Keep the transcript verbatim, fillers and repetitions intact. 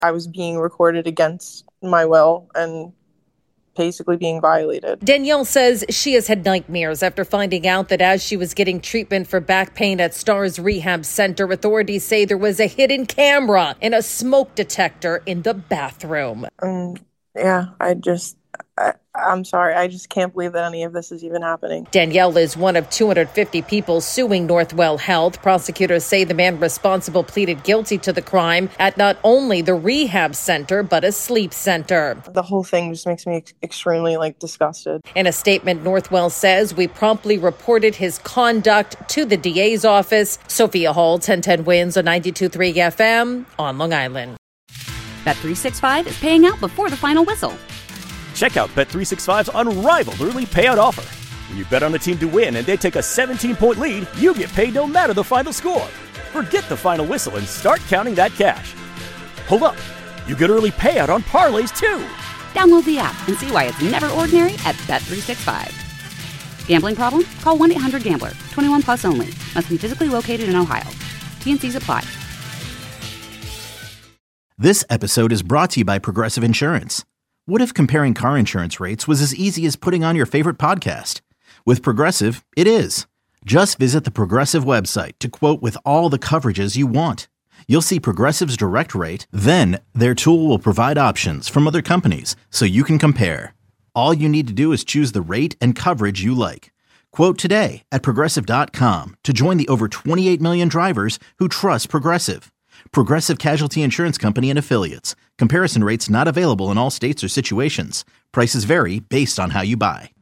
I was being recorded against my will and basically being violated. Danielle says she has had nightmares after finding out that as she was getting treatment for back pain at Stars Rehab Center, authorities say there was a hidden camera and a smoke detector in the bathroom. Um, yeah, I just... I, I'm sorry. I just can't believe that any of this is even happening. Danielle is one of two hundred fifty people suing Northwell Health. Prosecutors say the man responsible pleaded guilty to the crime at not only the rehab center, but a sleep center. The whole thing just makes me ex- extremely, like, disgusted. In a statement, Northwell says, we promptly reported his conduct to the D A's office. Sophia Hall, ten ten Wins on ninety-two point three F M on Long Island. Bet three sixty-five is paying out before the final whistle. Check out Bet three sixty-five's unrivaled early payout offer. When you bet on a team to win and they take a seventeen-point lead, you get paid no matter the final score. Forget the final whistle and start counting that cash. Hold up. You get early payout on parlays, too. Download the app and see why it's never ordinary at Bet three sixty-five. Gambling problem? Call one eight hundred gambler. twenty-one plus only. Must be physically located in Ohio. T and C's apply. This episode is brought to you by Progressive Insurance. What if comparing car insurance rates was as easy as putting on your favorite podcast? With Progressive, it is. Just visit the Progressive website to quote with all the coverages you want. You'll see Progressive's direct rate, then their tool will provide options from other companies so you can compare. All you need to do is choose the rate and coverage you like. Quote today at Progressive dot com to join the over twenty-eight million drivers who trust Progressive. Progressive Casualty Insurance Company and Affiliates. Comparison rates not available in all states or situations. Prices vary based on how you buy.